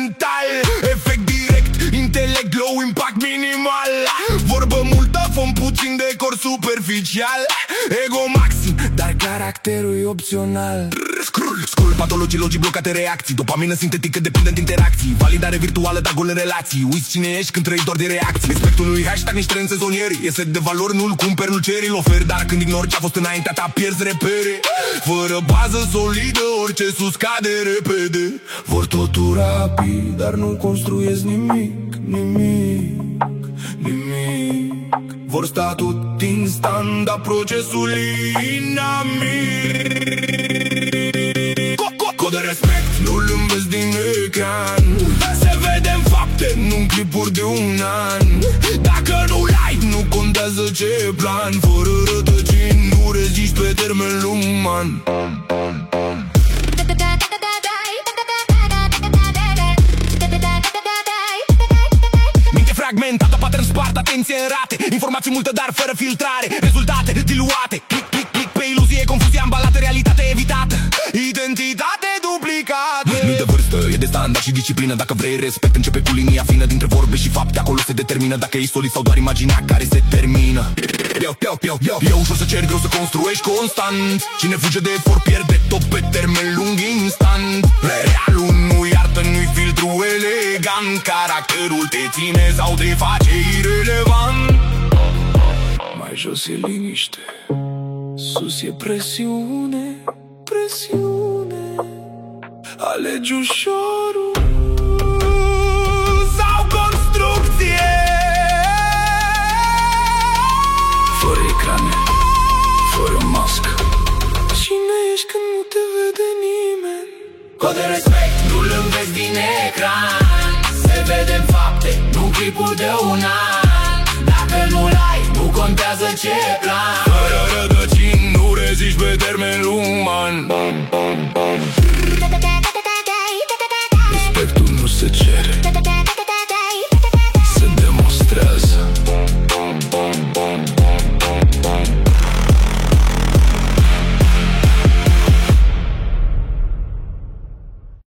mental. Efect direct, intelect, low impact minimal. Vorbă multă, făm puțin decor superficial. Ego maxim, dar caracterul e opțional. Scroll, patologii, logii, blocate reacții. Dopamină sintetică, dependent interacții. Validare virtuală, dar gol în relații. Uiți cine ești când trăi doar de reacții. Respectul nu-i hashtag, nici trend sezonieri. E set de valori, nu-l cumperi, nu ceri, îl oferi. Dar când ignori ce-a fost înaintea ta, pierzi repere. Fără bază solidă, orice sus cade repede. Vor totul rapid, dar nu construiesc nimic. Vor sta tot instant, dar procesul e inamic. Cod de respect, nu-l înveți din ecran. Se vede în fapte, nu în clipuri de un an. Dacă nu-l ai, nu contează ce plan. Fără rătăcini, nu reziști pe termen lung, man. Minte fragmentată, pattern spart, atenție în rate. Informații multă, dar fără filtrare. Rezultate diluate. Click, click, click pe iluzie, confuzie ambalată, realitate evitată. Identitate duplicată. Nu de vârstă, e de standard și disciplină. Dacă vrei respect, începe cu linia fină dintre vorbe și fapte. Acolo se determină dacă e solid sau doar imaginea care se termină. E ușor să ceri, greu să construiești constant. Cine fuge de efort pierde tot pe termen lung instant. Realul nu iartă, nu-i filtru elegant. Caracterul te ține sau te face irelevant. Mai jos e liniște, sus e presiune. Alegi ușorul sau construcție. Fără ecrane, fără mască. Cine ești când nu te vede nimeni? Cod de respect, nu-l înveți din ecran. Se vede în fapte, nu clipul de un an. Dacă nu-l ai, nu contează ce